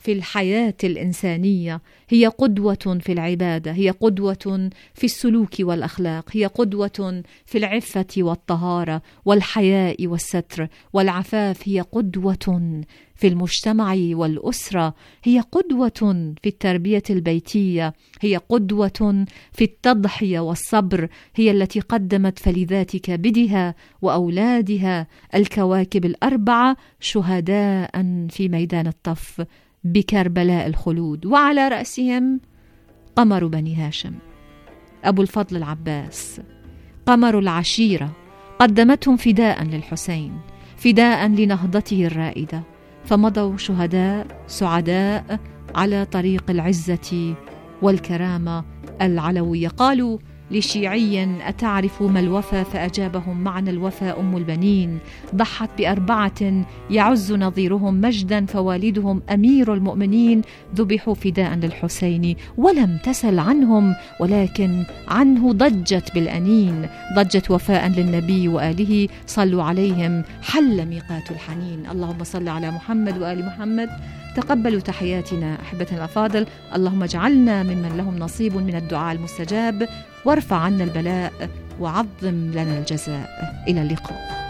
في الحياة الإنسانية، هي قدوة في العبادة، هي قدوة في السلوك والأخلاق، هي قدوة في العفة والطهارة والحياء والستر والعفاف، هي قدوة في المجتمع والأسرة، هي قدوة في التربية البيتية، هي قدوة في التضحية والصبر، هي التي قدمت فلذات كبدها وأولادها الكواكب الأربعة شهداء في ميدان الطف بكربلاء الخلود، وعلى رأسهم قمر بني هاشم أبو الفضل العباس، قمر العشيرة، قدمتهم فداء للحسين، فداء لنهضته الرائدة، فمضوا شهداء سعداء على طريق العزة والكرامة العلوية. قالوا لشيعي: أتعرف ما الوفا؟ فأجابهم: معنى الوفا أم البنين، ضحت ب4 يعز نظيرهم مجدا، فوالدهم أمير المؤمنين ذبحوا فداء للحسين، ولم تسل عنهم ولكن عنه ضجت بالأنين، ضجت وفاء للنبي وآله، صلوا عليهم حل ميقات الحنين. اللهم صل على محمد وآل محمد. تقبلوا تحياتنا أحبتنا الأفاضل، اللهم اجعلنا ممن لهم نصيب من الدعاء المستجاب، وارفع عنا البلاء وعظم لنا الجزاء. إلى اللقاء.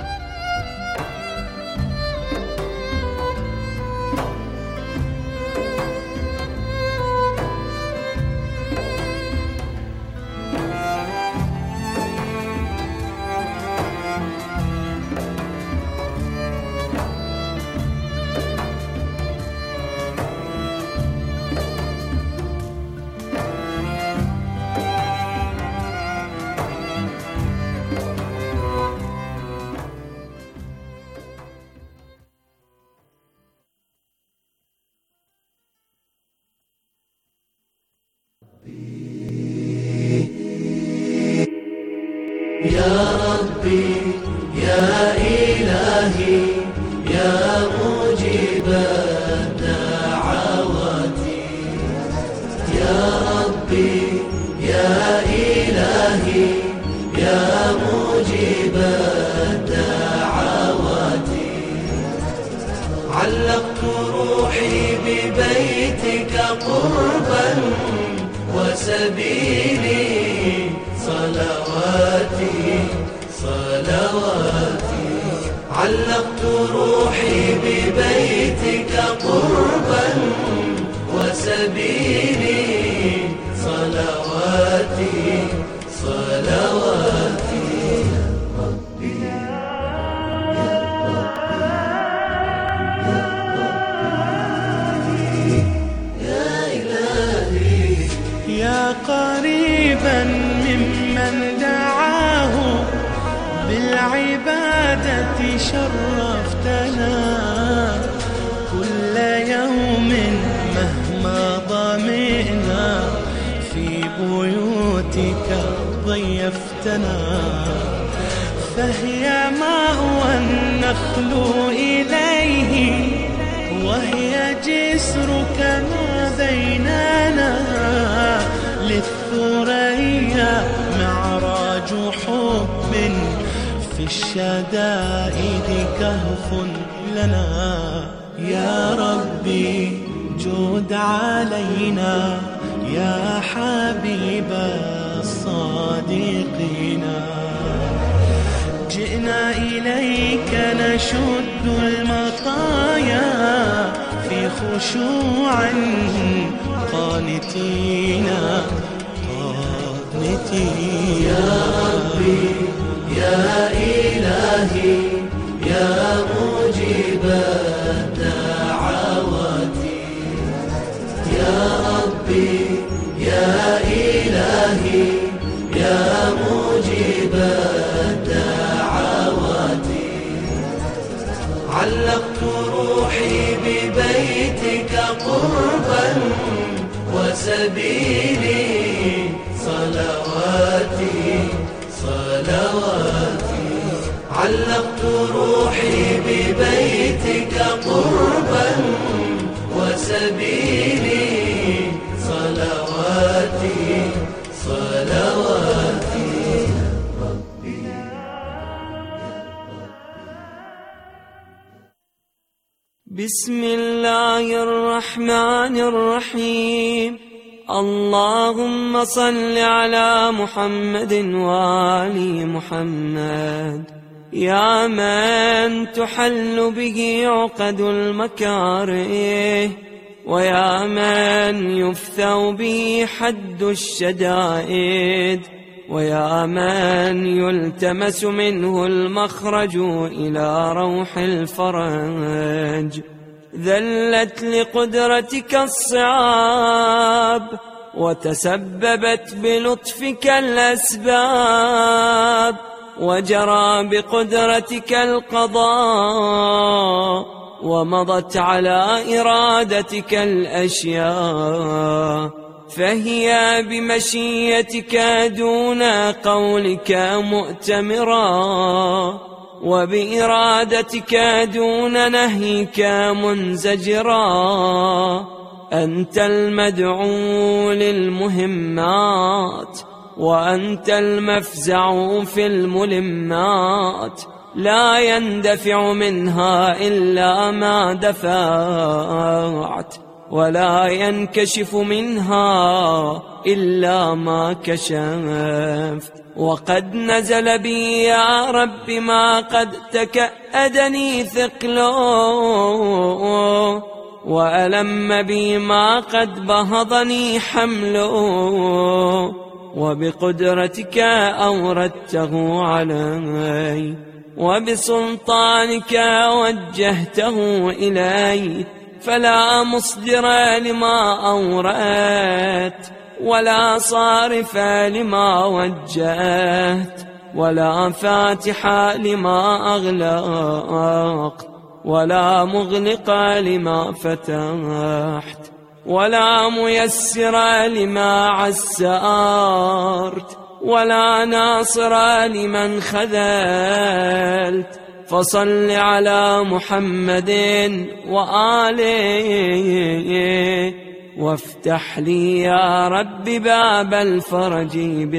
يا ربي يا إلهي يا مجيب الدعوات، يا ربي يا إلهي يا مجيب الدعوات، علقت روحي ببيتك قربا وسبيلي صلواتي صلواتي، علقت روحي ببيتك قربا وسبيلي صلواتي صلواتي. ربي يا ربي يا إلهي يا قريبا ممن دعاه بالعبادة شرفتنا، كل يوم مهما ضمئنا في بيوتك ضيفتنا، فهي مأوى النخل إليه وهي جسرك ما بيننا، للثريا معراج حب في الشدائد كهف لنا، يا ربي جود علينا يا حبيب الصادقين، جئنا إليك نشد المطايا في خشوع قانتين قانتين. يا ربي يا إلهي يا مجيب الدعوات، يا ربي يا إلهي يا مجيب الدعوات، علقت روحي ببيتك قربا وسبيلي صلواتي صلواتي، علقت روحي ببيتك قربا وسبيلي صلواتي صلواتي. ربي بسم الله الرحمن الرحيم. اللهم صل على محمد وآل محمد. يا من تحل به عقد المكاره، ويا من يفثو به حد الشدائد، ويا من يلتمس منه المخرج إلى روح الفرج. ذلت لقدرتك الصعاب، وتسببت بلطفك الأسباب، وجرى بقدرتك القضاء، ومضت على إرادتك الأشياء، فهي بمشيتك دون قولك مؤتمرا، وبإرادتك دون نهيك منزجرا. أنت المدعو للمهمات، وأنت المفزع في الملمات، لا يندفع منها إلا ما دفعت، ولا ينكشف منها إلا ما كشفت. وقد نزل بي يا رب ما قد تكأدني ثقله، وألم بي ما قد بهضني حمله، وبقدرتك أوردته علي، وبسلطانك وجهته إلي، فلا مصدر لما أوردت، ولا صارف لما وجهت، ولا فاتح لما أغلقت، ولا مغلق لما فتحت، ولا ميسر لما عسرت، ولا ناصر لمن خذلت. فصل على محمد وآله، وافتح لي يا رب باب الفرج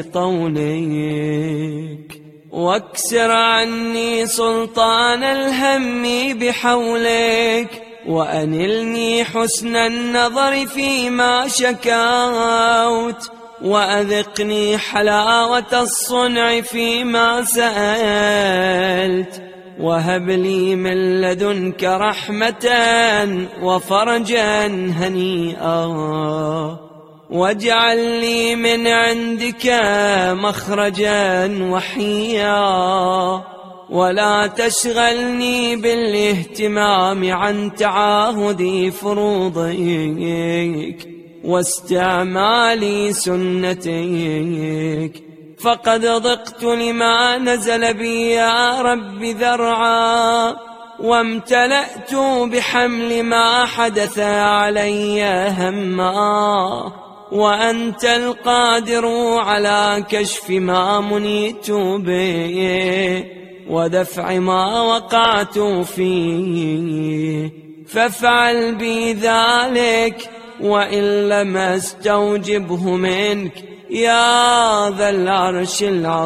بطولك، واكسر عني سلطان الهم بحولك، وأنلني حسن النظر فيما شكوت، وأذقني حلاوة الصنع فيما سألت، وهب لي من لدنك رحمة وفرجا هنيئا، واجعل لي من عندك مخرجا وحيا، ولا تشغلني بالاهتمام عن تعاهد فروضك واستعمال سنتك، فقد ضقت لما نزل بي يا رب ذرعا، وامتلأت بحمل ما حدث علي هما، وأنت القادر على كشف ما منيت به، ودفع ما وقعت فيه، فافعل بي ذلك، وإن لم استوجبه منك يا ذا العرش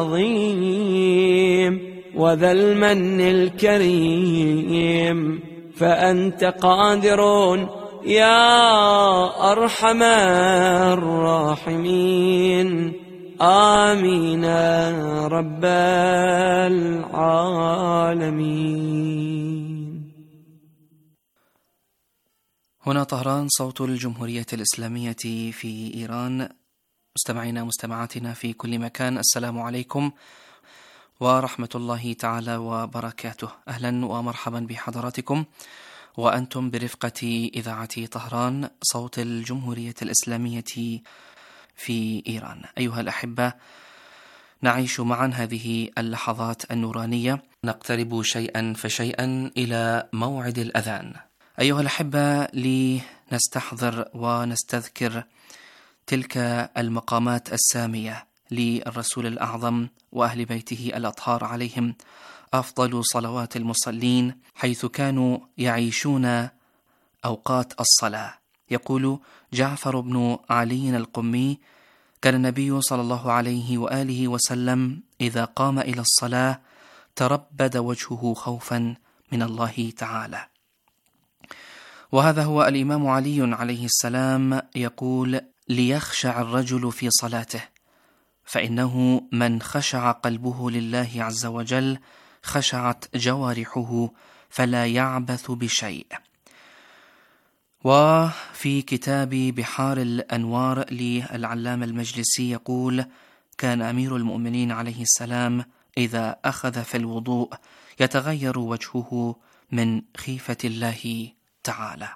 العظيم وذا المن الكريم، فأنت قادر يا أرحم الراحمين. آمين رب العالمين. هنا طهران، صوت الجمهورية الإسلامية في إيران. مستمعينا مستمعاتنا في كل مكان، السلام عليكم ورحمة الله تعالى وبركاته. أهلا ومرحبا بحضراتكم وأنتم برفقة إذاعة طهران، صوت الجمهورية الإسلامية في إيران. أيها الأحبة، نعيش معا هذه اللحظات النورانية، نقترب شيئا فشيئا إلى موعد الأذان. أيها الأحبة، لنستحضر ونستذكر تلك المقامات السامية للرسول الأعظم وأهل بيته الأطهار عليهم أفضل صلوات المصلين، حيث كانوا يعيشون أوقات الصلاة. يقول جعفر بن علي القمي: كان النبي صلى الله عليه وآله وسلم إذا قام إلى الصلاة تربد وجهه خوفا من الله تعالى. وهذا هو الإمام علي عليه السلام يقول: ليخشع الرجل في صلاته، فإنه من خشع قلبه لله عز وجل خشعت جوارحه فلا يعبث بشيء. وفي كتاب بحار الأنوار للعلامة المجلسي يقول: كان أمير المؤمنين عليه السلام إذا أخذ في الوضوء يتغير وجهه من خيفة الله تعالى.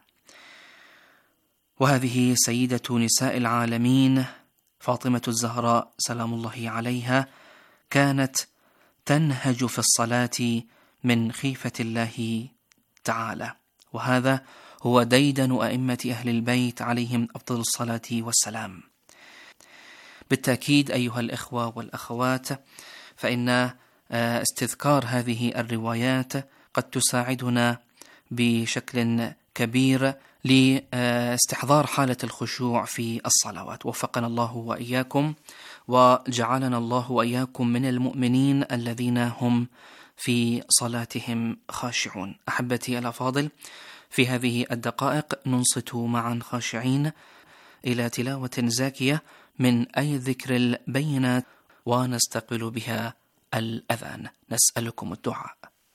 وهذه سيدة نساء العالمين فاطمة الزهراء سلام الله عليها كانت تنهج في الصلاة من خيفة الله تعالى، وهذا هو ديدن أئمة أهل البيت عليهم أفضل الصلاة والسلام. بالتأكيد أيها الإخوة والأخوات، فإن استذكار هذه الروايات قد تساعدنا بشكل كبير لاستحضار حالة الخشوع في الصلوات. وفقنا الله وإياكم، وجعلنا الله وإياكم من المؤمنين الذين هم في صلاتهم خاشعون. أحبتي الأفاضل، في هذه الدقائق ننصت معا خاشعين إلى تلاوة زاكية من أي ذكر البينات ونستقبل بها الأذان. نسألكم الدعاء.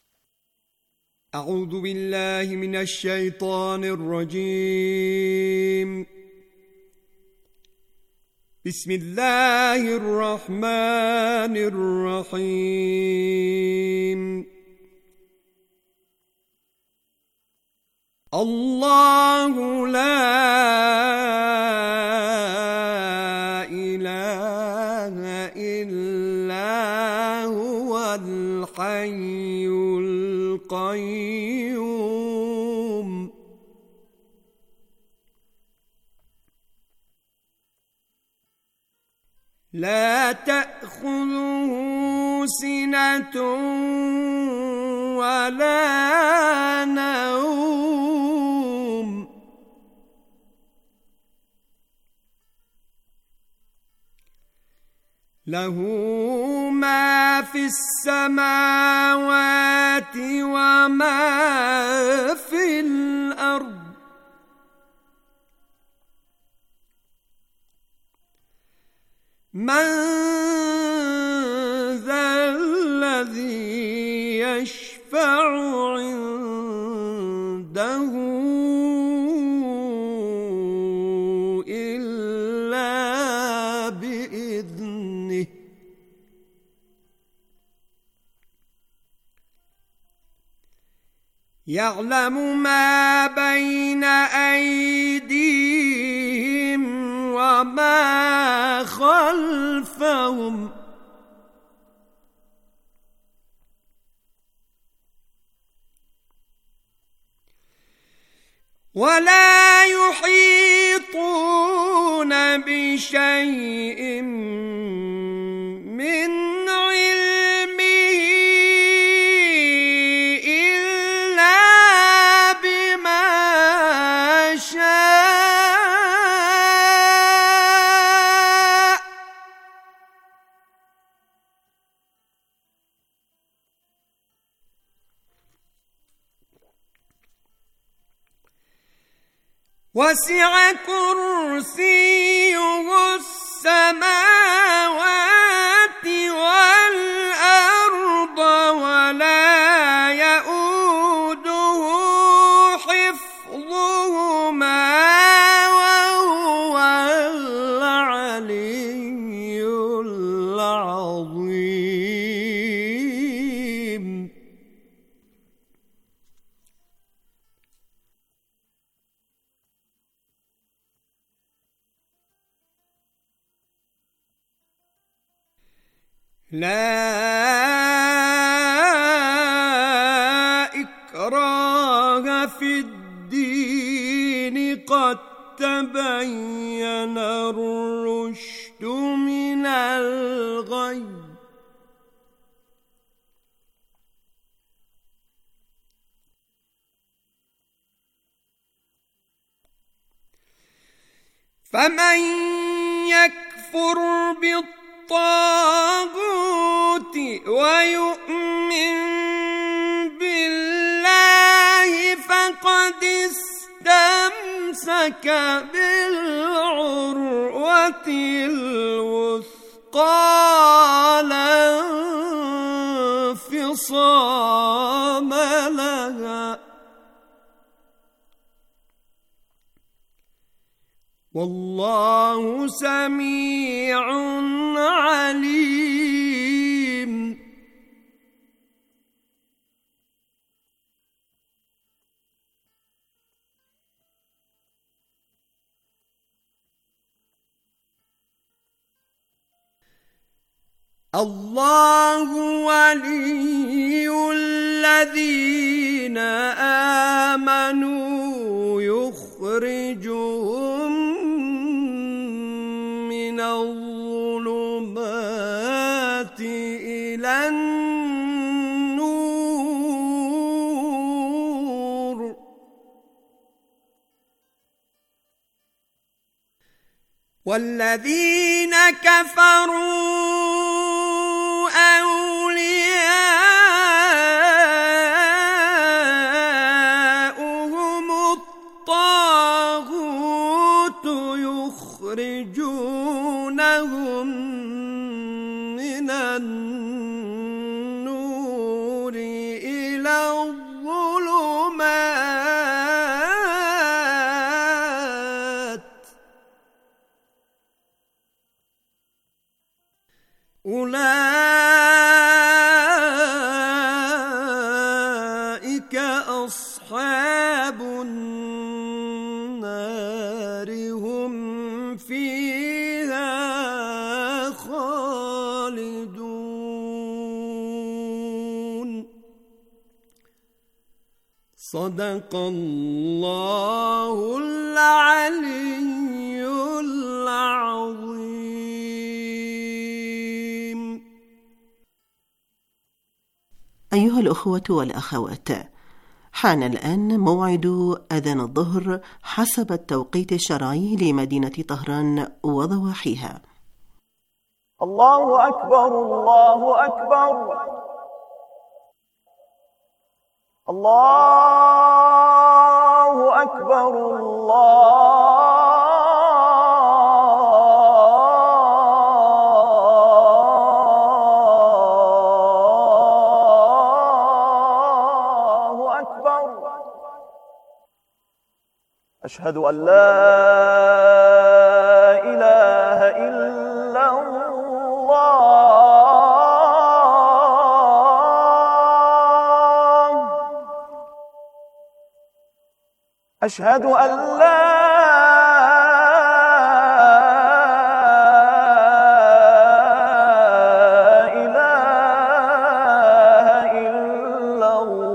أعوذ بالله من الشيطان الرجيم. بسم الله الرحمن الرحيم. الله لا إله إلا هو الحي القيوم. لا تأخذه سنة ولا نوم. له ما في السماوات وما في الأرض. من ذا الذي يشفع عنده إلا بإذنه. يعلم ما بين أيديهم وما خلفهم. ولا يحيطون بشيء من علمه إلا بما شاء. وسع كرسيه السماوات والأرض ولا يؤوده حفظهما وهو العلي العظيم. لا إكراه في الدين قد تبين الرشد من الغي. فمن يكفر بالطاغوت ويؤمن بالله فقد استمسك نفسك بالعروة الوثقى لا انفصام لها والله سميع عليم. الله ولي الذين آمنوا يخرجهم من الظلمات إلى النور والذين كفروا أولياؤهم الطاغوت يخرجونهم من النور إلى الظلمات أولئك أصحاب النار هم فيها خالدون. صدق الله العلي العظيم. أيها الأخوة والأخوات، حان الآن موعد أذان الظهر حسب التوقيت الشرعي لمدينة طهران وضواحيها. الله أكبر الله أكبر الله أكبر الله أكبر. أشهد أن لا إله إلا الله. أشهد أن لا إله إلا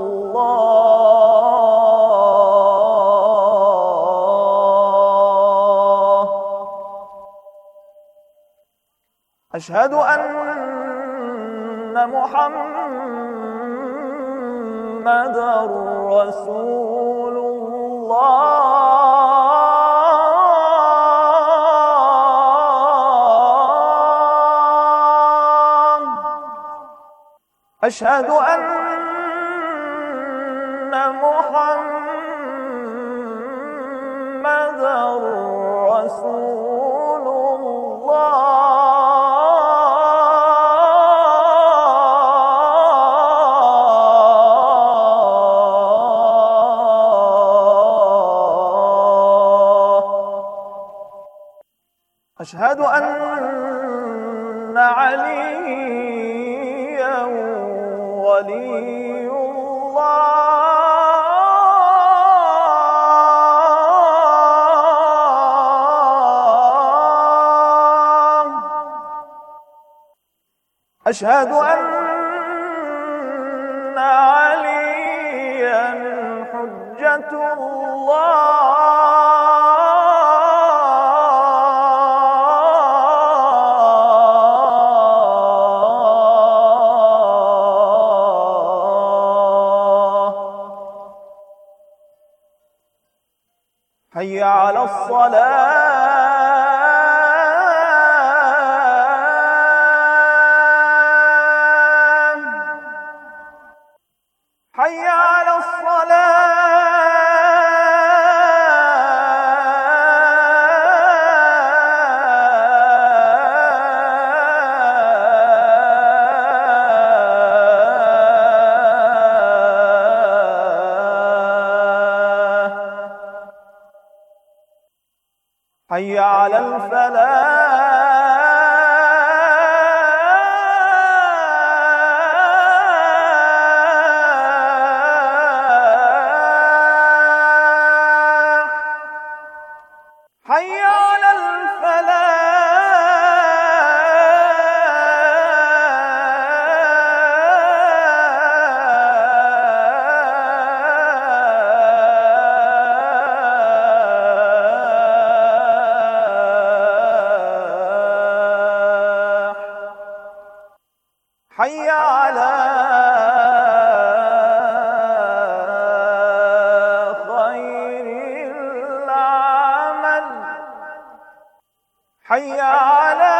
الله. أشهد أن محمدًا رسول الله. أشهد أن محمدًا رسول الله. أشهد أن عليا ولي الله. أشهد أن عليا حجة الله. حي على الصلاة. حي على الصلاة. حي على الفلاح. حي على حي على خير العمل. حي على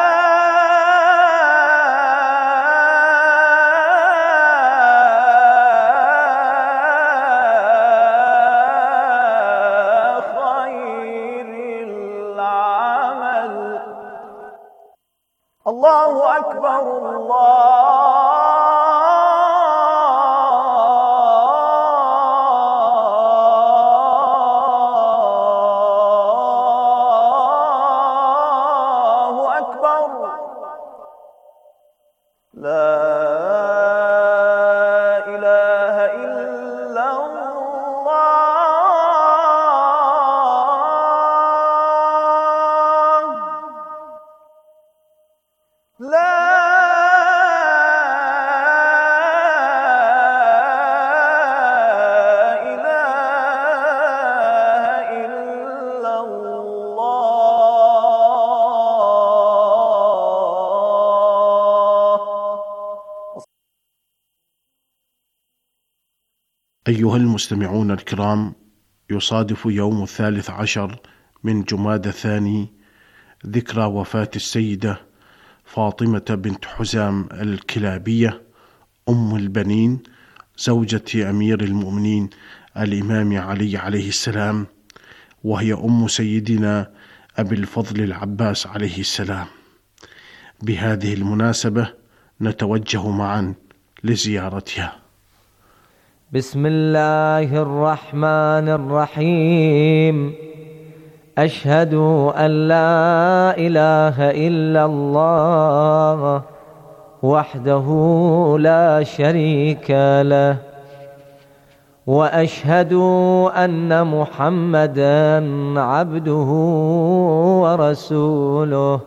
خير العمل. الله أكبر الله أكبر. لا إله إلا الله. لا إله إلا الله. أيها المستمعون الكرام، يصادف يوم 13 من جمادى الثاني ذكرى وفاة السيدة فاطمة بنت حزام الكلابية أم البنين زوجة أمير المؤمنين الإمام علي عليه السلام، وهي أم سيدنا أبي الفضل العباس عليه السلام. بهذه المناسبة نتوجه معا لزيارتها. بسم الله الرحمن الرحيم. أشهد أن لا إله إلا الله وحده لا شريك له، وأشهد أن محمدًا عبده ورسوله،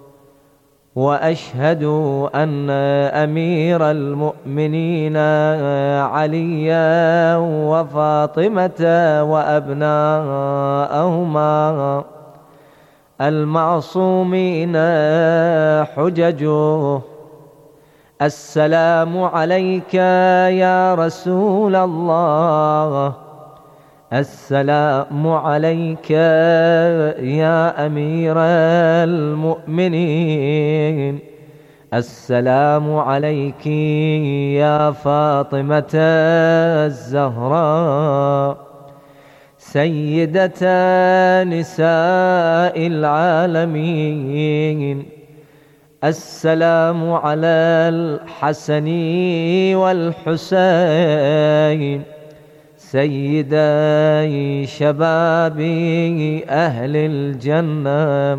وأشهد أن أمير المؤمنين عليا وفاطمة وأبناءهما المعصومين حججه. السلام عليك يا رسول الله، السلام عليك يا أمير المؤمنين، السلام عليك يا فاطمة الزهراء سيدة نساء العالمين. السلام على الحسن والحسين سيدي شباب أهل الجنة.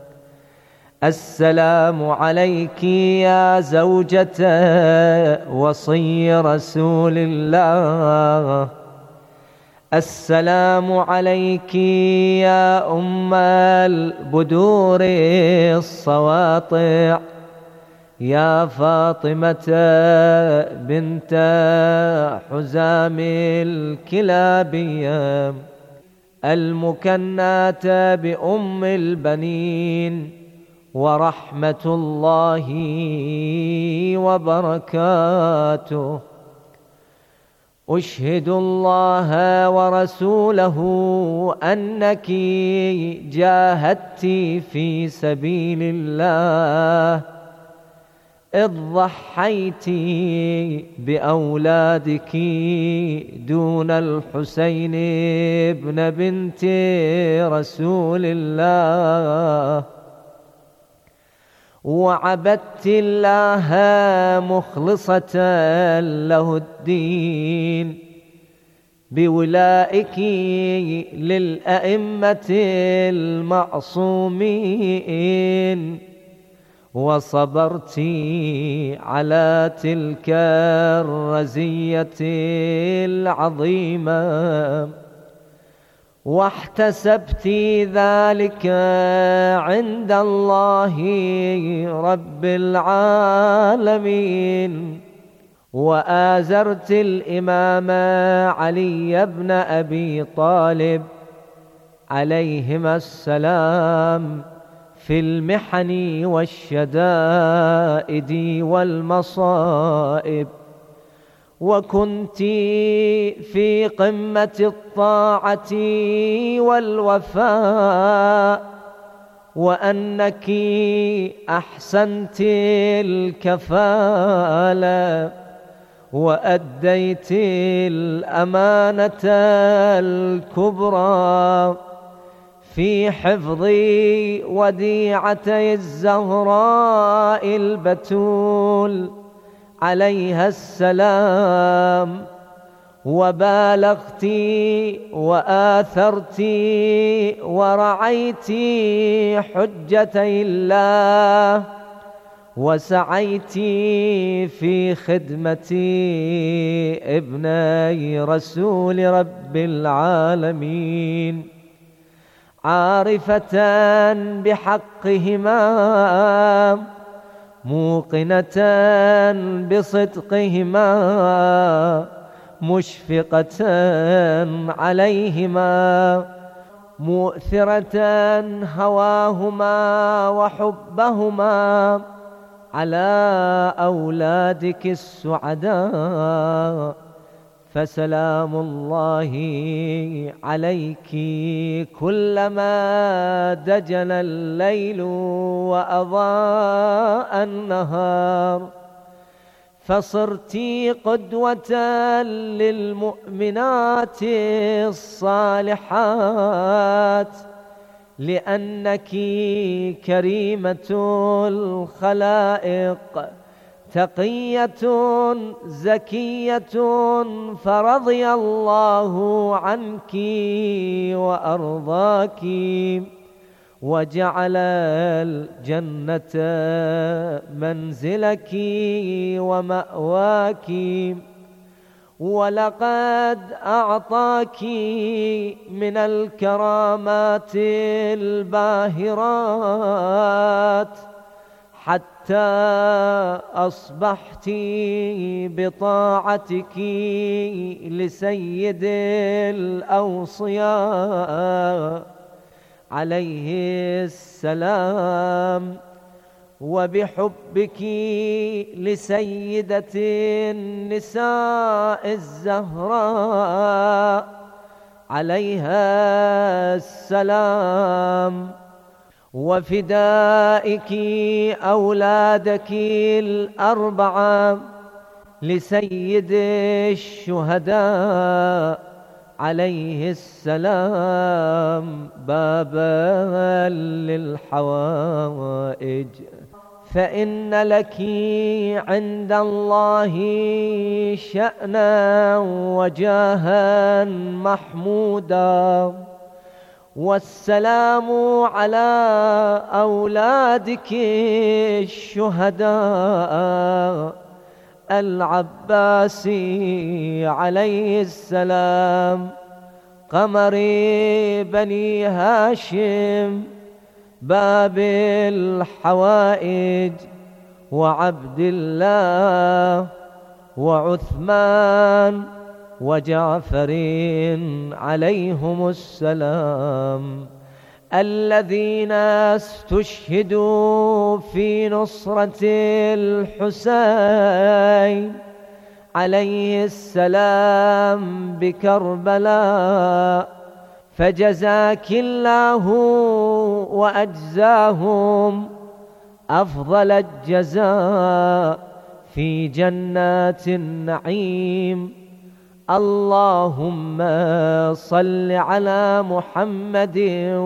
السلام عليك يا زوجة وصي رسول الله، السلام عليك يا أم البدور السواطع، يا فاطمة بنت حزام الكلابية المكناة بأم البنين، ورحمة الله وبركاته. أشهد الله ورسوله أنك جاهدت في سبيل الله، إذ ضحيت بأولادك دون الحسين ابن بنت رسول الله، وعبدت الله مخلصة له الدين، بولائك للأئمة المعصومين، وصبرت على تلك الرزية العظيمة، واحتسبت ذلك عند الله رب العالمين، وآزرت الإمام علي بن أبي طالب عليهما السلام في المحن والشدائد والمصائب، وكنت في قمة الطاعة والوفاء، وأنك أحسنت الكفالة وأديت الأمانة الكبرى في حفظ وديعتي الزهراء البتول عليها السلام، وبالغت وآثرت ورعيت حجتي الله، وسعيت في خدمة ابني رسول رب العالمين، عارفة بحقهما موقنة بصدقهما مشفقة عليهما مؤثرة هواهما وحبهما على أولادك السعداء، فسلام الله عليك كلما دجن الليل وأضاء النهار، فصرت قدوة للمؤمنات الصالحات، لأنك كريمة الخلائق تقية زكية، فرضي الله عنك وأرضاك، وجعل الجنة منزلك ومأواك، ولقد أعطاك من الكرامات الباهرات حتى أصبحت بطاعتك لسيد الأوصياء عليه السلام، وبحبك لسيدة النساء الزهراء عليها السلام، وفدائك أولادك الأربعة لسيد الشهداء عليه السلام بابا للحوائج، فإن لك عند الله شأنا وجاها محمودا، والسلام على أولادك الشهداء العباس عليه السلام قمر بني هاشم باب الحوائج، وعبد الله وعثمان وجعفر عليهم السلام، الذين استشهدوا في نصرة الحسين عليه السلام بكربلاء، فجزاك الله وأجزاهم أفضل الجزاء في جنات النعيم. اللهم صل على محمد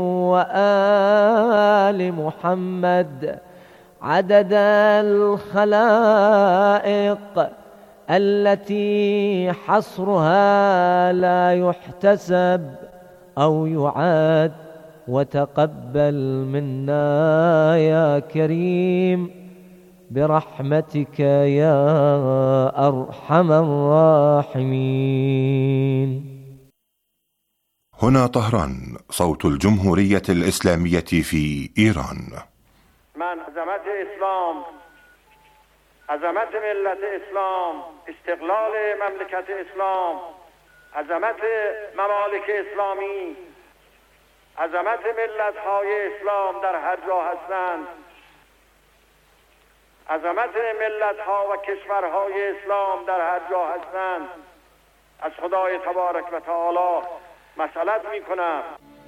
وآل محمد عدد الخلائق التي حصرها لا يحتسب أو يعاد، وتقبل منا يا كريم برحمتك يا أرحم الراحمين. هنا طهران، صوت الجمهورية الإسلامية في إيران. من عظمت اسلام، عظمت ملت اسلام، استقلال مملکت اسلام، عظمت ممالک اسلامی، عظمت ملت های اسلام در هر جا هستند، عظمت ملت ها و کشورهای اسلام در هر جا هستند، از خدای تبارک و تعالی مسئلت می کنم.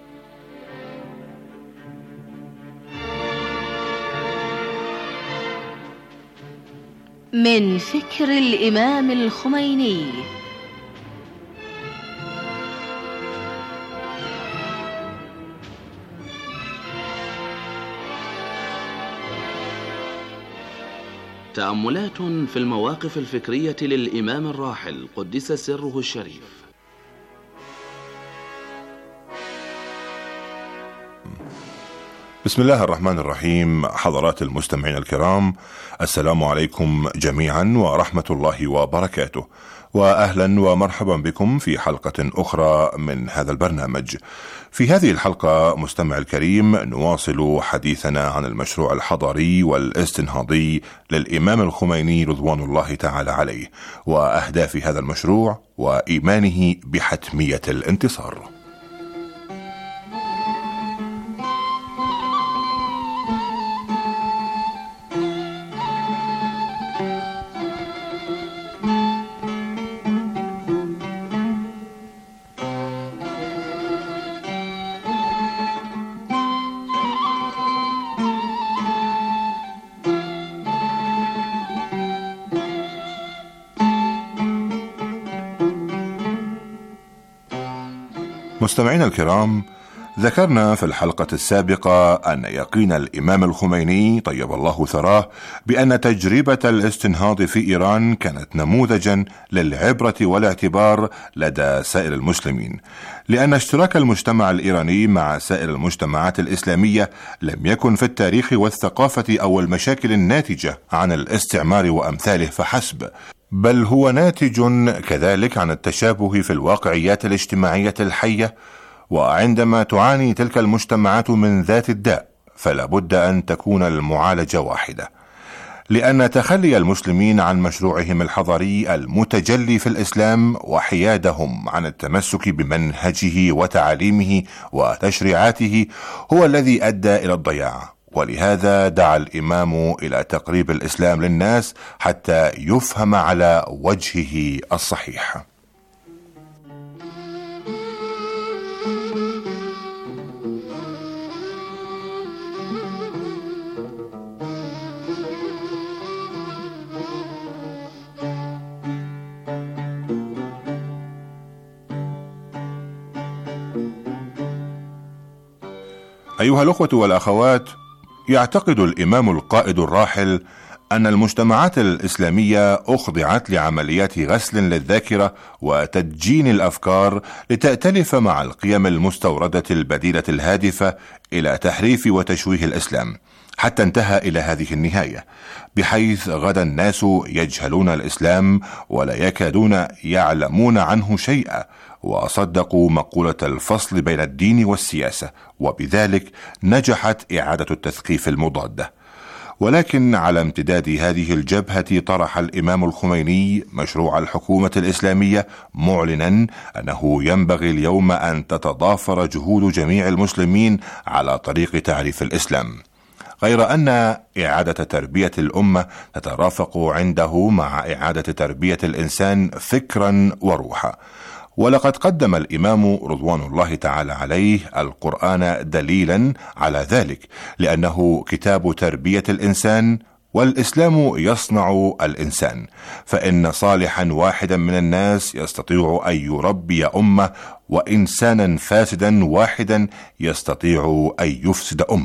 من فكر الإمام الخميني. تأملات في المواقف الفكرية للإمام الراحل قدس سره الشريف. بسم الله الرحمن الرحيم. حضرات المستمعين الكرام، السلام عليكم جميعا ورحمة الله وبركاته، وأهلا ومرحبا بكم في حلقة أخرى من هذا البرنامج. في هذه الحلقة مستمع الكريم نواصل حديثنا عن المشروع الحضاري والاستنهاضي للإمام الخميني رضوان الله تعالى عليه، وأهداف هذا المشروع وإيمانه بحتمية الانتصار. مستمعينا الكرام، ذكرنا في الحلقة السابقة أن يقين الإمام الخميني طيب الله ثراه بأن تجربة الاستنهاض في إيران كانت نموذجا للعبرة والاعتبار لدى سائر المسلمين، لأن اشتراك المجتمع الإيراني مع سائر المجتمعات الإسلامية لم يكن في التاريخ والثقافة أو المشاكل الناتجة عن الاستعمار وأمثاله فحسب، بل هو ناتج كذلك عن التشابه في الواقعيات الاجتماعية الحية. وعندما تعاني تلك المجتمعات من ذات الداء فلا بد أن تكون المعالجة واحدة، لأن تخلي المسلمين عن مشروعهم الحضاري المتجلي في الإسلام وحيادهم عن التمسك بمنهجه وتعاليمه وتشريعاته هو الذي أدى إلى الضياع. ولهذا دعا الإمام إلى تقريب الإسلام للناس حتى يفهم على وجهه الصحيح. أيها الأخوة والأخوات، يعتقد الإمام القائد الراحل أن المجتمعات الإسلامية أخضعت لعمليات غسل للذاكرة وتدجين الأفكار لتأتلف مع القيم المستوردة البديلة الهادفة إلى تحريف وتشويه الإسلام، حتى انتهى إلى هذه النهاية، بحيث غدا الناس يجهلون الإسلام ولا يكادون يعلمون عنه شيئا، وصدقوا مقولة الفصل بين الدين والسياسة، وبذلك نجحت إعادة التثقيف المضادة. ولكن على امتداد هذه الجبهة طرح الإمام الخميني مشروع الحكومة الإسلامية، معلنا أنه ينبغي اليوم أن تتضافر جهود جميع المسلمين على طريق تعريف الإسلام، غير أن إعادة تربية الأمة تترافق عنده مع إعادة تربية الإنسان فكرا وروحا. ولقد قدم الإمام رضوان الله تعالى عليه القرآن دليلا على ذلك، لأنه كتاب تربية الإنسان، والإسلام يصنع الإنسان، فإن صالحا واحدا من الناس يستطيع أن يربي أمة، وإنسانا فاسدا واحدا يستطيع أن يفسد أمة.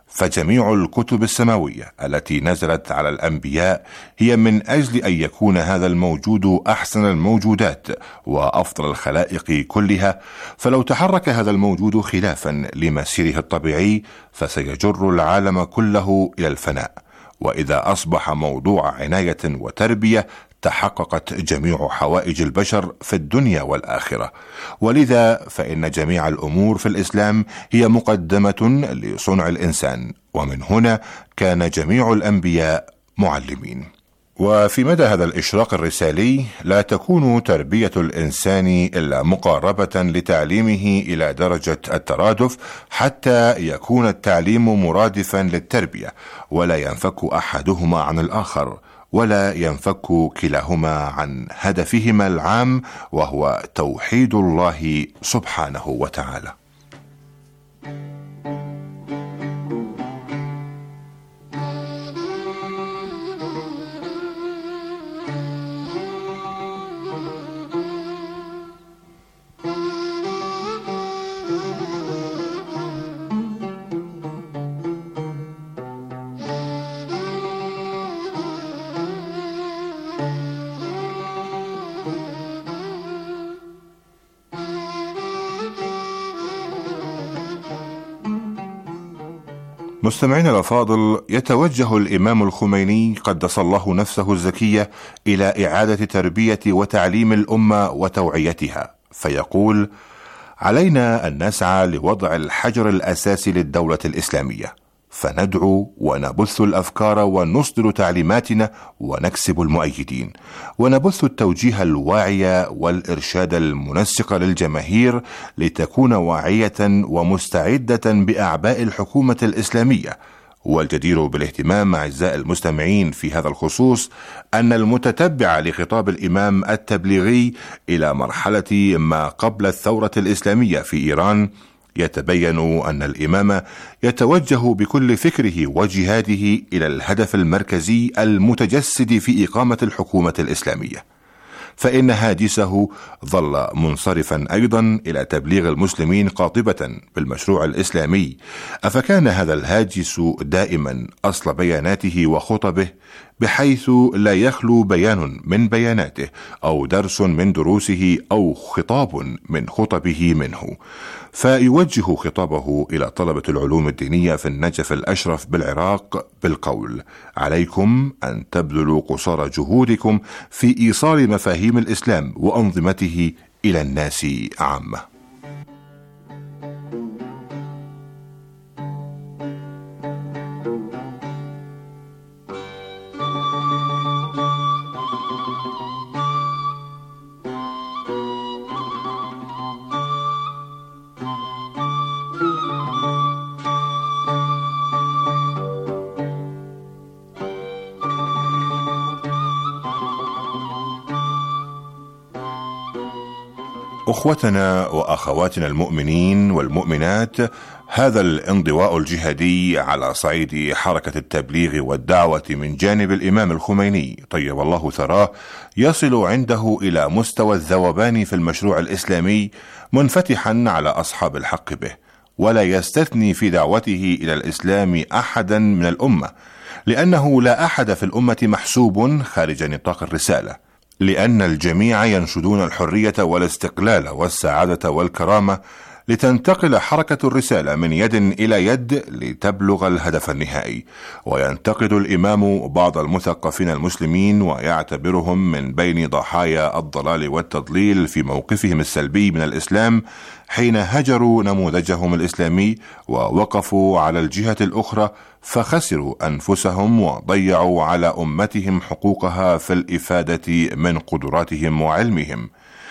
فجميع الكتب السماوية التي نزلت على الأنبياء هي من أجل أن يكون هذا الموجود أحسن الموجودات وأفضل الخلائق كلها، فلو تحرك هذا الموجود خلافا لمسيره الطبيعي فسيجر العالم كله إلى الفناء. وإذا أصبح موضوع عناية وتربية تحققت جميع حوائج البشر في الدنيا والآخرة. ولذا فإن جميع الأمور في الإسلام هي مقدمة لصنع الإنسان، ومن هنا كان جميع الأنبياء معلمين. وفي مدى هذا الإشراق الرسالي لا تكون تربية الإنسان إلا مقاربة لتعليمه إلى درجة الترادف حتى يكون التعليم مرادفا للتربية، ولا ينفك أحدهما عن الآخر، ولا ينفك كلاهما عن هدفهما العام وهو توحيد الله سبحانه وتعالى. مستمعين الأفاضل، يتوجه الإمام الخميني قدس الله نفسه الزكية إلى إعادة تربية وتعليم الأمة وتوعيتها، فيقول: علينا أن نسعى لوضع الحجر الأساسي للدولة الإسلامية، فندعو ونبث الأفكار ونصدر تعليماتنا ونكسب المؤيدين، ونبث التوجيه الواعي والإرشاد المنسق للجماهير لتكون واعية ومستعدة بأعباء الحكومة الإسلامية. والجدير بالاهتمام أعزائي المستمعين في هذا الخصوص أن المتتبع لخطاب الإمام التبليغي إلى مرحلة ما قبل الثورة الإسلامية في إيران يتبين أن الإمام يتوجه بكل فكره وجهاده إلى الهدف المركزي المتجسد في إقامة الحكومة الإسلامية، فإن هاجسه ظل منصرفا أيضا إلى تبليغ المسلمين قاطبة بالمشروع الإسلامي. أفكان هذا الهاجس دائما أصل بياناته وخطبه، بحيث لا يخلو بيان من بياناته أو درس من دروسه أو خطاب من خطبه منه، فيوجه خطابه إلى طلبة العلوم الدينية في النجف الأشرف بالعراق بالقول: عليكم أن تبذلوا قصارى جهودكم في إيصال مفاهيم الإسلام وأنظمته إلى الناس عامة. أخوتنا وأخواتنا المؤمنين والمؤمنات، هذا الانضواء الجهادي على صعيد حركة التبليغ والدعوة من جانب الإمام الخميني طيب الله ثراه يصل عنده إلى مستوى الذوبان في المشروع الإسلامي، منفتحا على أصحاب الحق به، ولا يستثني في دعوته إلى الإسلام أحدا من الأمة، لأنه لا أحد في الأمة محسوب خارج نطاق الرسالة، لأن الجميع ينشدون الحرية والاستقلال والسعادة والكرامة، لتنتقل حركة الرسالة من يد إلى يد لتبلغ الهدف النهائي. وينتقد الإمام بعض المثقفين المسلمين ويعتبرهم من بين ضحايا الضلال والتضليل في موقفهم السلبي من الإسلام، حين هجروا نموذجهم الإسلامي ووقفوا على الجهة الأخرى، فخسروا أنفسهم وضيعوا على أمتهم حقوقها في الإفادة من قدراتهم وعلمهم.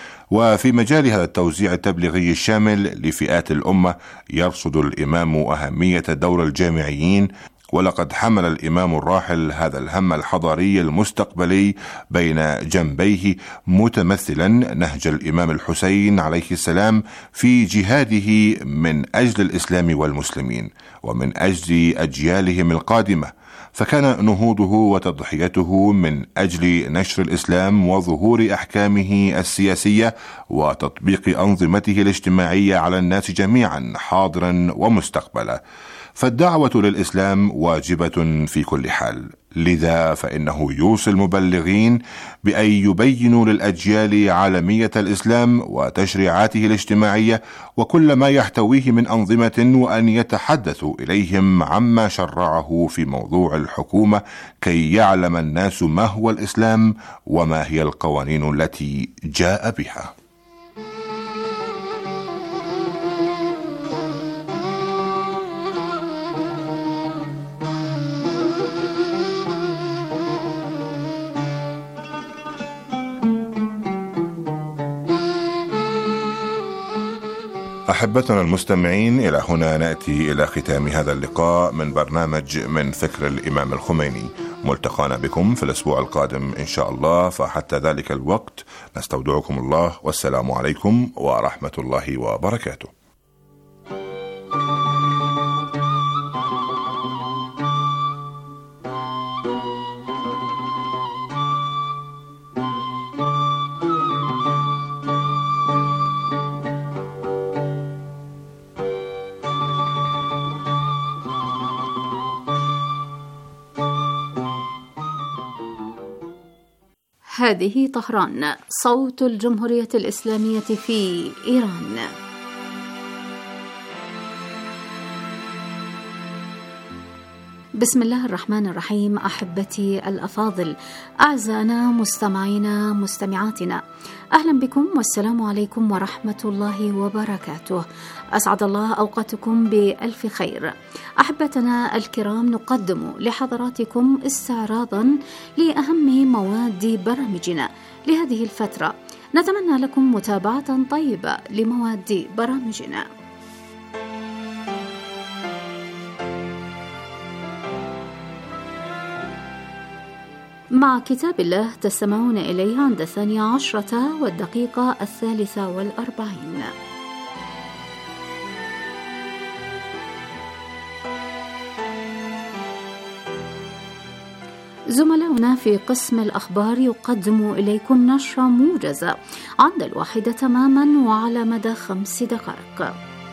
وفي مجال هذا التوزيع التبليغي الشامل لفئات الأمة يرصد الإمام أهمية دور الجامعيين، ولقد حمل الإمام الراحل هذا الهم الحضاري المستقبلي بين جنبيه، متمثلا نهج الإمام الحسين عليه السلام في جهاده من أجل الإسلام والمسلمين ومن أجل أجيالهم القادمة، فكان نهوضه وتضحيته من أجل نشر الإسلام وظهور أحكامه السياسية وتطبيق أنظمته الاجتماعية على الناس جميعا حاضرا ومستقبلا. فالدعوة للإسلام واجبة في كل حال، لذا فإنه يوصي المبلغين بأن يبينوا للأجيال عالمية الإسلام وتشريعاته الاجتماعية وكل ما يحتويه من أنظمة، وأن يتحدثوا إليهم عما شرعه في موضوع الحكومة كي يعلم الناس ما هو الإسلام وما هي القوانين التي جاء بها. أحبتنا المستمعين، إلى هنا نأتي إلى ختام هذا اللقاء من برنامج من فكر الإمام الخميني. ملتقانا بكم في الأسبوع القادم إن شاء الله، فحتى ذلك الوقت نستودعكم الله، والسلام عليكم ورحمة الله وبركاته. هذه طهران، صوت الجمهورية الإسلامية في إيران. بسم الله الرحمن الرحيم. أحبتي الأفاضل، أعزائنا مستمعينا مستمعاتنا، أهلا بكم والسلام عليكم ورحمة الله وبركاته. أسعد الله أوقاتكم بألف خير. أحبتنا الكرام، نقدم لحضراتكم استعراضا لأهم مواد برامجنا لهذه الفترة. نتمنى لكم متابعة طيبة لمواد برامجنا. مع كتاب الله تستمعون إليه عند 12:43. زملاؤنا في قسم الأخبار يقدموا إليكم نشرة موجزة عند 1 تماما وعلى مدى 5 دقائق.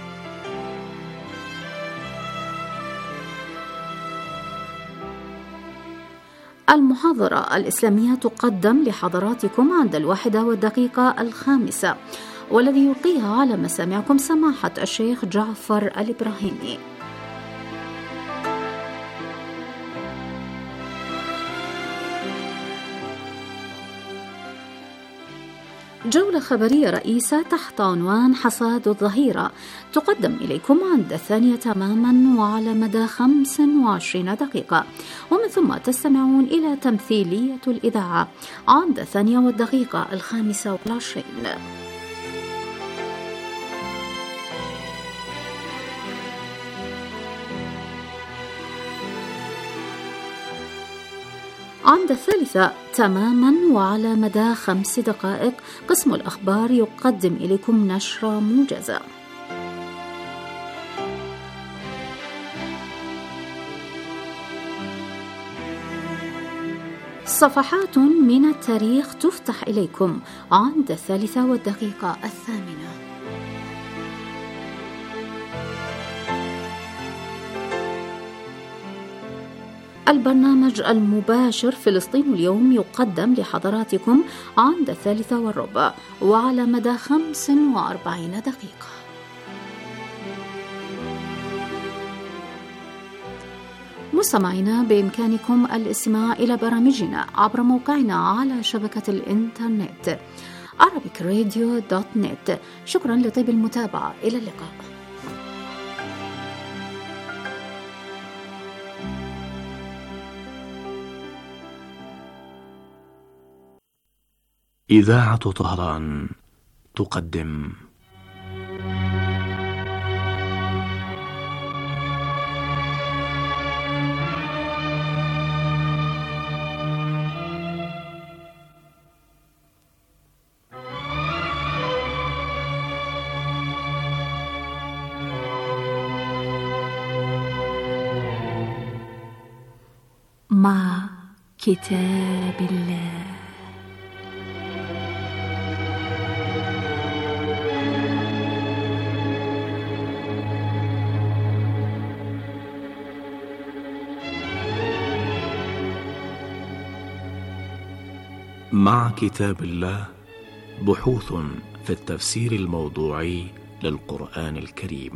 المحاضرة الإسلامية تقدم لحضراتكم عند 1:05، والذي يلقيها على مسامعكم سماحة الشيخ جعفر الإبراهيمي. جولة خبرية رئيسة تحت عنوان حصاد الظهيرة تقدم إليكم عند 2 تماما وعلى مدى 25 دقيقة، ومن ثم تستمعون إلى تمثيلية الإذاعة عند 2:25. عند 3 تماما وعلى مدى 5 دقائق قسم الأخبار يقدم إليكم نشرة موجزة. صفحات من التاريخ تفتح إليكم عند 3:08. البرنامج المباشر فلسطين اليوم يقدم لحضراتكم عند 3:15 وعلى مدى 45 دقيقة. مستمعينا، بإمكانكم الاستماع إلى برامجنا عبر موقعنا على شبكة الإنترنت arabicradio.net. شكرا لطيب المتابعة، إلى اللقاء. إذاعة طهران تقدم مع كتاب الله. مع كتاب الله بحوث في التفسير الموضوعي للقرآن الكريم.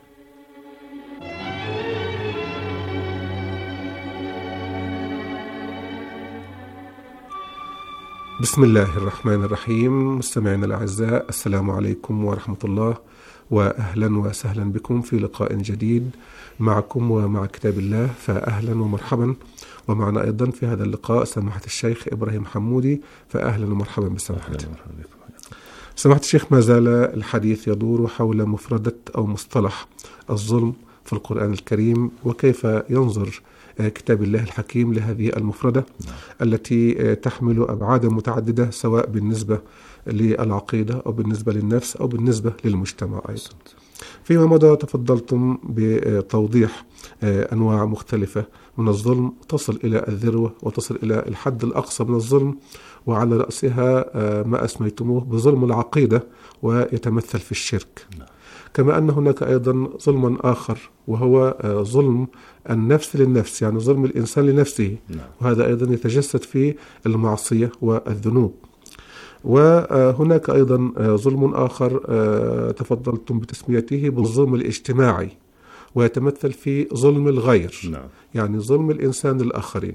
بسم الله الرحمن الرحيم. مستمعينا الأعزاء، السلام عليكم ورحمة الله، وأهلا وسهلا بكم في لقاء جديد معكم ومع كتاب الله، فأهلا ومرحبا. ومعنا أيضا في هذا اللقاء سماحة الشيخ إبراهيم حمودي، فأهلا ومرحبا بسماحته. سماحة الشيخ، ما زال الحديث يدور حول مفردة أو مصطلح الظلم في القرآن الكريم، وكيف ينظر كتاب الله الحكيم لهذه المفردة التي تحمل أبعاد متعددة، سواء بالنسبة للعقيدة أو بالنسبة للنفس أو بالنسبة للمجتمع أيضا. فيما مضى تفضلتم بتوضيح أنواع مختلفة من الظلم تصل إلى الذروة وتصل إلى الحد الأقصى من الظلم، وعلى رأسها ما أسميتموه بظلم العقيدة ويتمثل في الشرك. كما أن هناك أيضا ظلما آخر وهو ظلم النفس للنفس، يعني ظلم الإنسان لنفسه، وهذا أيضا يتجسد في المعصية والذنوب. وهناك أيضا ظلم آخر تفضلتم بتسميته بالظلم الاجتماعي، ويتمثل في ظلم الغير، يعني ظلم الإنسان للآخرين.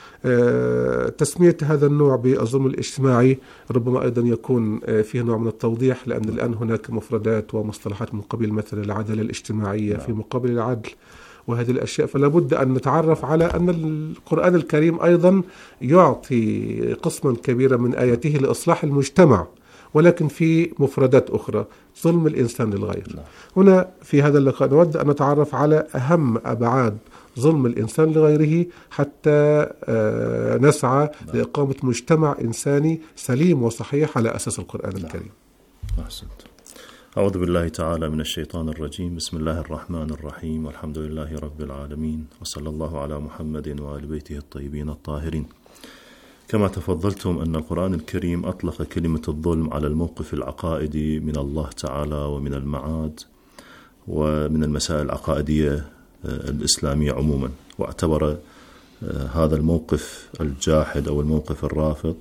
تسمية هذا النوع بالظلم الاجتماعي ربما أيضا يكون فيه نوع من التوضيح، لأن الآن هناك مفردات ومصطلحات من قبيل مثل العدالة الاجتماعية في مقابل العدل وهذه الأشياء، فلا بد أن نتعرف على أن القرآن الكريم أيضا يعطي قسما كبيرا من آياته لإصلاح المجتمع، ولكن في مفردات أخرى ظلم الإنسان للغير. هنا في هذا اللقاء نود أن نتعرف على أهم أبعاد ظلم الإنسان لغيره حتى نسعى لإقامة مجتمع إنساني سليم وصحيح على أساس القرآن الكريم. أحسنت. أعوذ بالله تعالى من الشيطان الرجيم. بسم الله الرحمن الرحيم، والحمد لله رب العالمين، وصلى الله على محمد وآل بيته الطيبين الطاهرين. كما تفضلتم أن القرآن الكريم أطلق كلمة الظلم على الموقف العقائدي من الله تعالى ومن المعاد ومن المسائل العقائدية الإسلامية عموما، واعتبر هذا الموقف الجاحد أو الموقف الرافض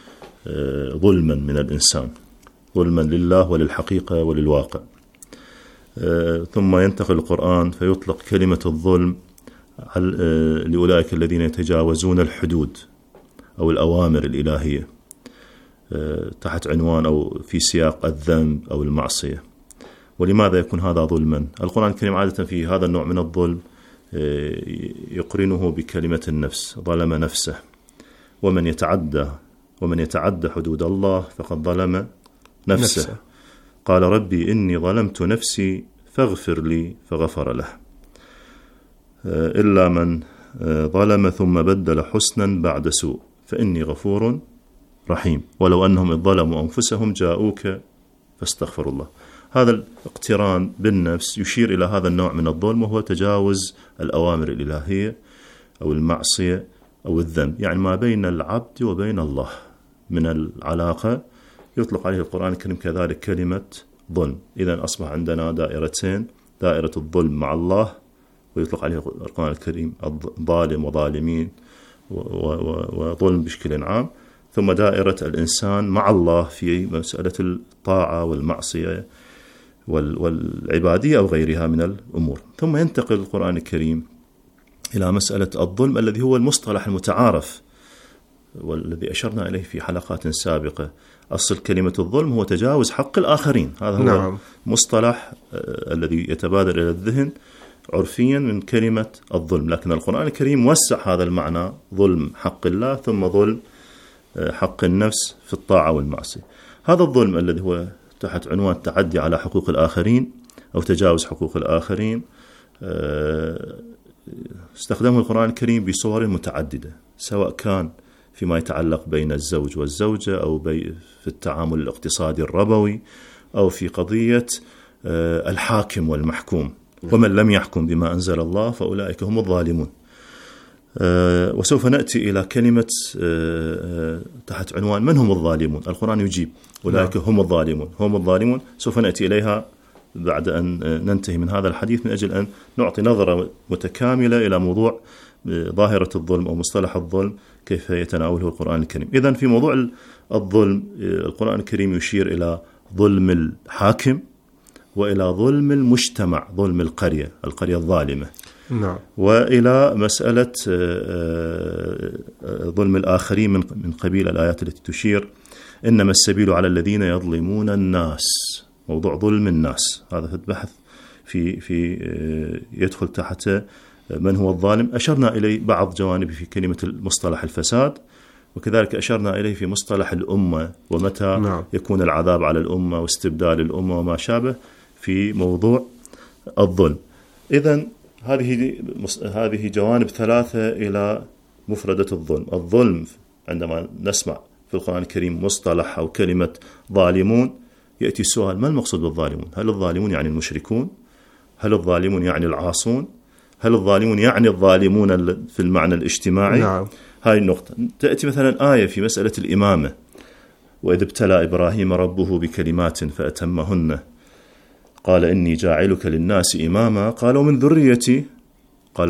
ظلما من الإنسان، ظلما لله وللحقيقة وللواقع. ثم ينتقل القرآن فيطلق كلمة الظلم لأولئك الذين يتجاوزون الحدود أو الأوامر الإلهية تحت عنوان أو في سياق الذنب أو المعصية. ولماذا يكون هذا ظلما؟ القرآن الكريم عادة في هذا النوع من الظلم يقرنه بكلمة النفس، ظلم نفسه. ومن يتعدى حدود الله فقد ظلم نفسه. قال ربي إني ظلمت نفسي فاغفر لي فغفر له. إلا من ظلم ثم بدل حسنا بعد سوء فإني غفور رحيم ولو أنهم إذ ظلموا أنفسهم جاءوك فاستغفروا الله. هذا الاقتران بالنفس يشير إلى هذا النوع من الظلم، وهو تجاوز الأوامر الإلهية أو المعصية أو الذنب، يعني ما بين العبد وبين الله من العلاقة يطلق عليه القرآن الكريم كذلك كلمة ظلم. إذن أصبح عندنا دائرتين، دائرة الظلم مع الله ويطلق عليه القرآن الكريم ظالم وظالمين وظلم بشكل عام، ثم دائرة الإنسان مع الله في مسألة الطاعة والمعصية والعبادية أو غيرها من الأمور. ثم ينتقل القرآن الكريم إلى مسألة الظلم الذي هو المصطلح المتعارف والذي أشرنا إليه في حلقات سابقة. أصل كلمة الظلم هو تجاوز حق الآخرين، هذا هو مصطلح الذي يتبادر إلى الذهن عرفيا من كلمة الظلم، لكن القرآن الكريم وسع هذا المعنى، ظلم حق الله ثم ظلم حق النفس في الطاعة والمعصية. هذا الظلم الذي هو تحت عنوان التعدي على حقوق الآخرين أو تجاوز حقوق الآخرين استخدمه القرآن الكريم بصور متعددة، سواء كان فيما يتعلق بين الزوج والزوجة أو في التعامل الاقتصادي الربوي أو في قضية الحاكم والمحكوم، ومن لم يحكم بما أنزل الله فأولئك هم الظالمون. وسوف نأتي إلى كلمة تحت عنوان من هم الظالمون. القرآن يجيب أولئك هم الظالمون، هم الظالمون، سوف نأتي إليها بعد أن ننتهي من هذا الحديث من أجل أن نعطي نظرة متكاملة إلى موضوع ظاهرة الظلم أو مصطلح الظلم كيف يتناوله القرآن الكريم. إذن في موضوع الظلم القرآن الكريم يشير إلى ظلم الحاكم وإلى ظلم المجتمع، ظلم القرية الظالمة، نعم. وإلى مسألة ظلم الآخرين من قبيل الآيات التي تشير إنما السبيل على الذين يظلمون الناس. موضوع ظلم الناس هذا في البحث في يدخل تحت من هو الظالم. أشرنا إليه بعض جوانب في كلمة مصطلح الفساد، وكذلك أشرنا إليه في مصطلح الأمة ومتى يكون العذاب على الأمة واستبدال الأمة وما شابه في موضوع الظلم. إذن هذه جوانب ثلاثة إلى مفردة الظلم. الظلم عندما نسمع في القرآن الكريم مصطلح أو كلمة ظالمون يأتي السؤال: ما المقصود بالظالمون؟ هل الظالمون يعني المشركون؟ هل الظالمون يعني العاصون؟ هل الظالمون يعني الظالمون في المعنى الاجتماعي؟ نعم. هاي النقطة. تأتي مثلا آية في مسألة الإمامة: وإذ ابتلى إبراهيم ربه بكلمات فأتمهن قال إني جاعلك للناس إماما قال ومن ذريتي قال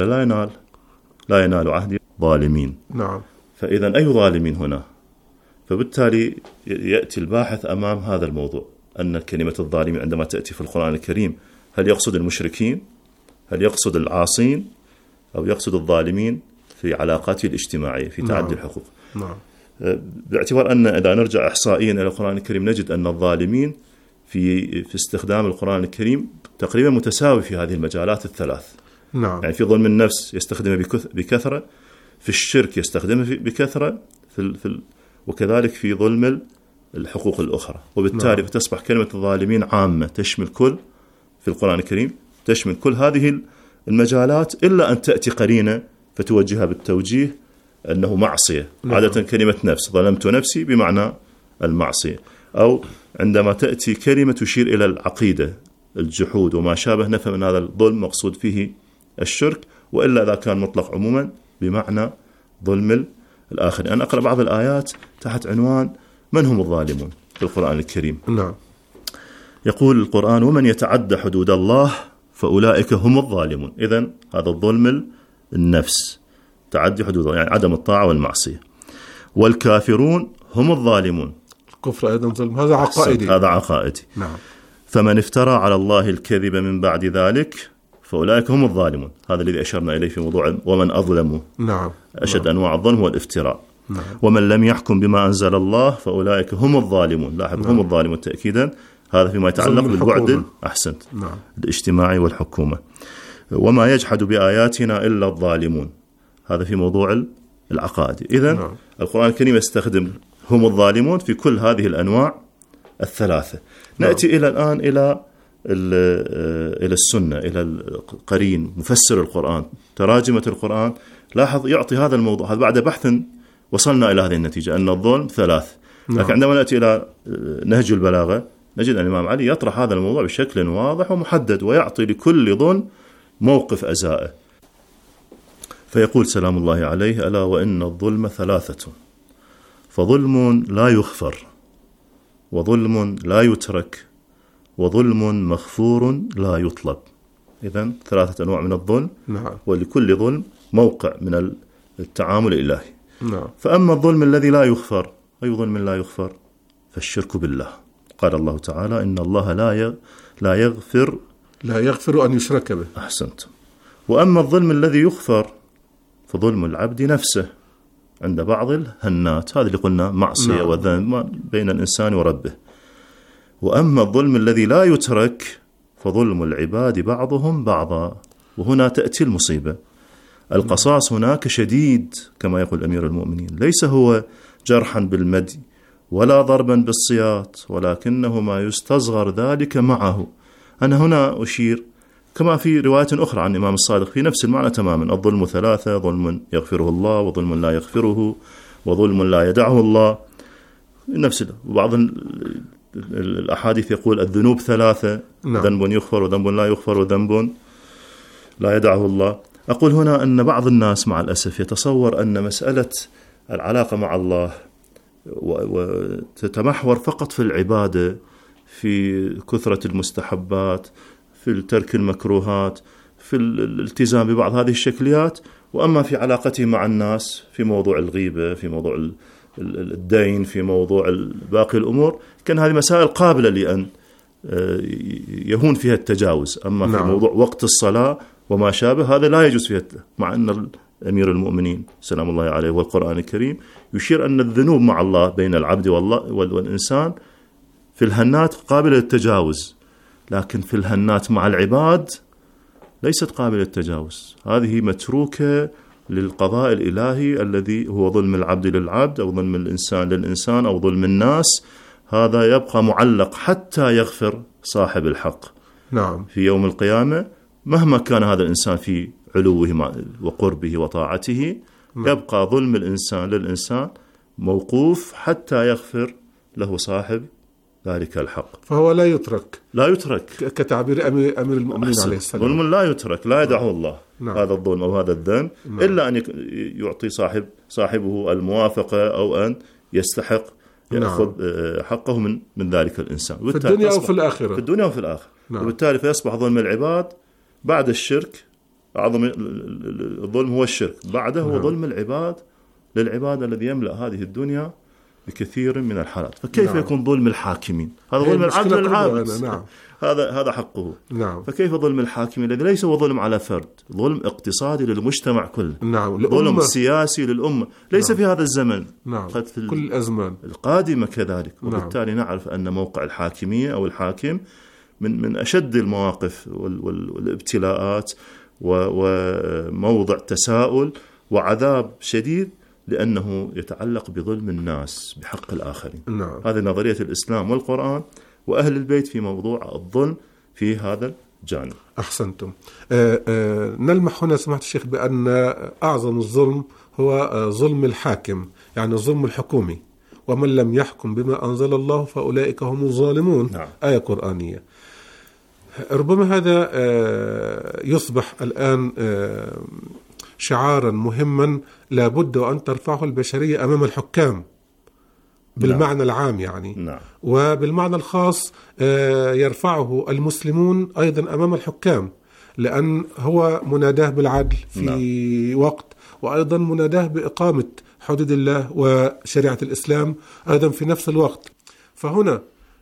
لا ينال عهد الظالمين. نعم. فإذا أي ظالمين هنا؟ فبالتالي يأتي الباحث أمام هذا الموضوع أن كلمة الظالمين عندما تأتي في القرآن الكريم هل يقصد المشركين؟ هل يقصد العاصين؟ أو يقصد الظالمين في علاقاته الاجتماعية في تعدي الحقوق؟ نعم. باعتبار أن إذا نرجع إحصائيا إلى القرآن الكريم نجد أن الظالمين في استخدام القرآن الكريم تقريبا متساوي في هذه المجالات الثلاث. نعم. يعني في ظلم النفس يستخدمه بكثرة، في الشرك يستخدمه بكثرة، وكذلك في ظلم الحقوق الأخرى. وبالتالي تصبح كلمة الظالمين عامة تشمل كل في القرآن الكريم تشمل كل هذه المجالات، إلا أن تأتي قرينة فتوجهها بالتوجيه أنه معصية. عادة كلمة نفس ظلمت نفسي بمعنى المعصية، أو عندما تأتي كلمة تشير إلى العقيدة الجحود وما شابه نفهم أن هذا الظلم مقصود فيه الشرك، وإلا إذا كان مطلق عموما بمعنى ظلم الآخر. أنا أقرأ بعض الآيات تحت عنوان من هم الظالمون في القرآن الكريم. نعم. يقول القرآن: ومن يتعدى حدود الله فأولئك هم الظالمون. إذن هذا الظلم النفس، تعدي حدود الله يعني عدم الطاعة والمعصية. والكافرون هم الظالمون. الكفر أيضا ظلم، هذا عقائدي. هذا عقائدي. نعم. فمن افترى على الله الكذب من بعد ذلك فأولئك هم الظالمون. هذا الذي أشرنا إليه في موضوع ومن أظلم. نعم. أشد أنواع الظلم هو الافتراء. نعم. ومن لم يحكم بما أنزل الله فأولئك هم الظالمون. لاحظ هم الظالمون تأكيدا، هذا فيما يتعلق بالبعد أحسنت الاجتماعي والحكومة. وما يجحد بآياتنا إلا الظالمون، هذا في موضوع العقائد. إذن القرآن الكريم يستخدم هم الظالمون في كل هذه الأنواع الثلاثة. نأتي إلى الآن إلى السنة، إلى القرين مفسر القرآن، تراجمة القرآن. لاحظ يعطي هذا الموضوع، هذا بعد بحث وصلنا إلى هذه النتيجة أن الظلم ثلاث. لكن عندما نأتي إلى نهج البلاغة نجد أن الإمام علي يطرح هذا الموضوع بشكل واضح ومحدد، ويعطي لكل ظلم موقف أزائه. فيقول سلام الله عليه: ألا وإن الظلم ثلاثة، فظلم لا يغفر، وظلم لا يترك، وظلم مغفور لا يطلب. إذن ثلاثة أنواع من الظلم. نعم. ولكل ظلم موقع من التعامل الإلهي. نعم. فأما الظلم الذي لا يغفر، أي ظلم لا يغفر؟ فالشرك بالله. قال الله تعالى: إن الله لا يغفر أن يشرك به. أحسنت. وأما الظلم الذي يغفر فظلم العبد نفسه عند بعض الهنات، هذا اللي قلنا معصية وذنب بين الإنسان وربه. وأما الظلم الذي لا يترك فظلم العباد بعضهم بعضا. وهنا تأتي المصيبة. القصاص هناك شديد كما يقول أمير المؤمنين، ليس هو جرحا بالمدي ولا ضربا بالسياط، ولكنه ما يستصغر ذلك معه. أنا هنا أشير كما في رواية أخرى عن الإمام الصادق في نفس المعنى تماما: الظلم ثلاثة، ظلم يغفره الله، وظلم لا يغفره، وظلم لا يدعه الله. نفس بعض الأحاديث يقول الذنوب ثلاثة، ذنب يغفر وذنب لا يغفر وذنب لا يدعه الله. أقول هنا أن بعض الناس مع الأسف يتصور أن مسألة العلاقة مع الله وتتمحور فقط في العبادة، في كثرة المستحبات، في ترك المكروهات، في الالتزام ببعض هذه الشكليات. وأما في علاقته مع الناس في موضوع الغيبة، في موضوع الدين، في موضوع باقي الأمور، كان هذه مسائل قابلة لأن يهون فيها التجاوز. أما في موضوع وقت الصلاة وما شابه هذا لا يجوز فيها، مع أن أمير المؤمنين سلام الله عليه والقرآن الكريم يشير أن الذنوب مع الله بين العبد والإنسان في الهنات قابلة للتجاوز، لكن في الهنات مع العباد ليست قابلة للتجاوز. هذه متروكة للقضاء الإلهي الذي هو ظلم العبد للعبد أو ظلم الإنسان للإنسان أو ظلم الناس. هذا يبقى معلق حتى يغفر صاحب الحق في يوم القيامة، مهما كان هذا الإنسان في علوه وقربه وطاعته، يبقى ظلم الإنسان للإنسان موقوف حتى يغفر له صاحب ذلك الحق. فهو لا يترك كتعبير أمير المؤمنين عليه السلام. ظلم لا يترك، لا يدعه الله هذا الظلم أو هذا الذنب إلا أن يعطي صاحبه الموافقة أو أن يستحق يأخذ حقه من ذلك الإنسان في الدنيا أو في الآخرة. في الدنيا وفي الآخرة. وبالتالي فيصبح ظلم العباد بعد الشرك. أعظم الظلم هو الشرك، بعده هو ظلم العباد للعباد الذي يملأ هذه الدنيا بكثير من الحالات. فكيف يكون ظلم الحاكمين؟ هذا ظلم العبد للعبد. هذا حقه. فكيف ظلم الحاكمين الذي ليس هو ظلم على فرد، ظلم اقتصادي للمجتمع كله، ظلم سياسي للأمة، ليس في هذا الزمن، قد في كل الأزمان القادمة كذلك. وبالتالي نعرف أن موقع الحاكمية أو الحاكم من أشد المواقف والابتلاءات وموضع تساؤل وعذاب شديد، لأنه يتعلق بظلم الناس بحق الآخرين. هذه نظرية الإسلام والقرآن وأهل البيت في موضوع الظلم في هذا الجانب. أحسنتم. نلمح هنا سمعت الشيخ بأن أعظم الظلم هو ظلم الحاكم، يعني الظلم الحكومي، ومن لم يحكم بما أنزل الله فأولئك هم الظالمون. آية قرآنية. ربما هذا يصبح الآن شعارا مهما لا بد أن ترفعه البشرية أمام الحكام بالمعنى العام يعني. وبالمعنى الخاص يرفعه المسلمون أيضا أمام الحكام، لأن هو مناداه بالعدل في وقت، وأيضا مناداه بإقامة حدود الله وشريعة الإسلام أيضا في نفس الوقت. فهنا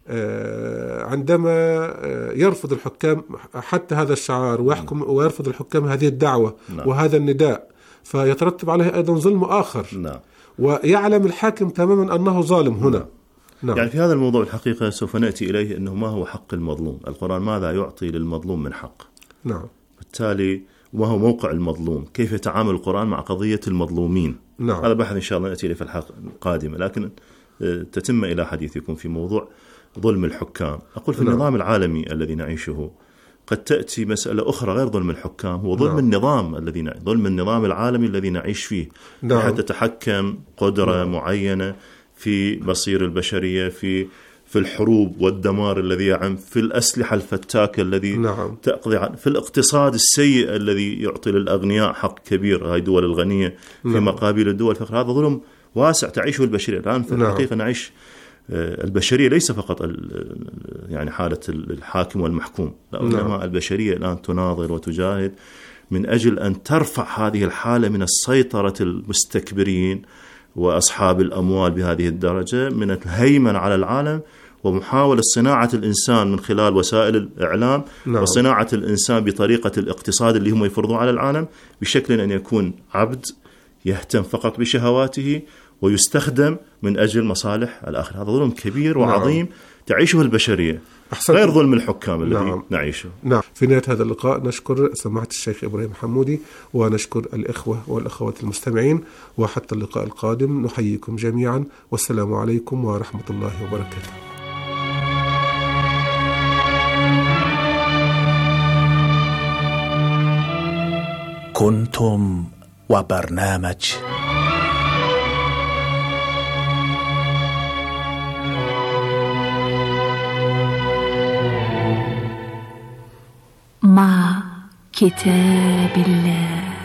عندما يرفض الحكام حتى هذا الشعار ويرفض الحكام هذه الدعوة وهذا النداء، فيترتب عليه أيضا ظلم آخر. ويعلم الحاكم تماما أنه ظالم هنا. يعني في هذا الموضوع الحقيقة سوف نأتي إليه أنه ما هو حق المظلوم. القرآن ماذا يعطي للمظلوم من حق؟ بالتالي ما هو موقع المظلوم؟ كيف يتعامل القرآن مع قضية المظلومين؟ هذا بحث إن شاء الله نأتي إليه في الحلقة القادمة، لكن تتم إلى حديثكم في موضوع ظلم الحكام. أقول في النظام العالمي الذي نعيشه قد تأتي مسألة أخرى غير ظلم الحكام، هو ظلم النظام ظلم النظام العالمي الذي نعيش فيه، حتى تتحكم قدرة معينة في مصير البشرية، في الحروب والدمار الذي يعم، في الأسلحة الفتاكة الذي تقضي في الاقتصاد السيء الذي يعطي للأغنياء حق كبير، هاي الدول الغنية في مقابل الدول الفقيرة. هذا ظلم واسع تعيشه البشرية الآن. في الحقيقة نعيش البشرية ليس فقط يعني حالة الحاكم والمحكوم، إنما البشرية الآن تناظر وتجاهد من أجل أن ترفع هذه الحالة من السيطرة المستكبرين وأصحاب الأموال بهذه الدرجة من الهيمنة على العالم، ومحاولة صناعة الإنسان من خلال وسائل الإعلام وصناعة الإنسان بطريقة الاقتصاد اللي هم يفرضوه على العالم، بشكل أن يكون عبد يهتم فقط بشهواته ويستخدم من أجل مصالح الآخر. هذا ظلم كبير وعظيم تعيشه البشرية، غير ظلم الحكام الذي نعيشه. في نهاية هذا اللقاء نشكر سماحة الشيخ إبراهيم حمودي، ونشكر الإخوة والأخوات المستمعين، وحتى اللقاء القادم نحييكم جميعا، والسلام عليكم ورحمة الله وبركاته. كنتم وبرنامج مع كتاب الله.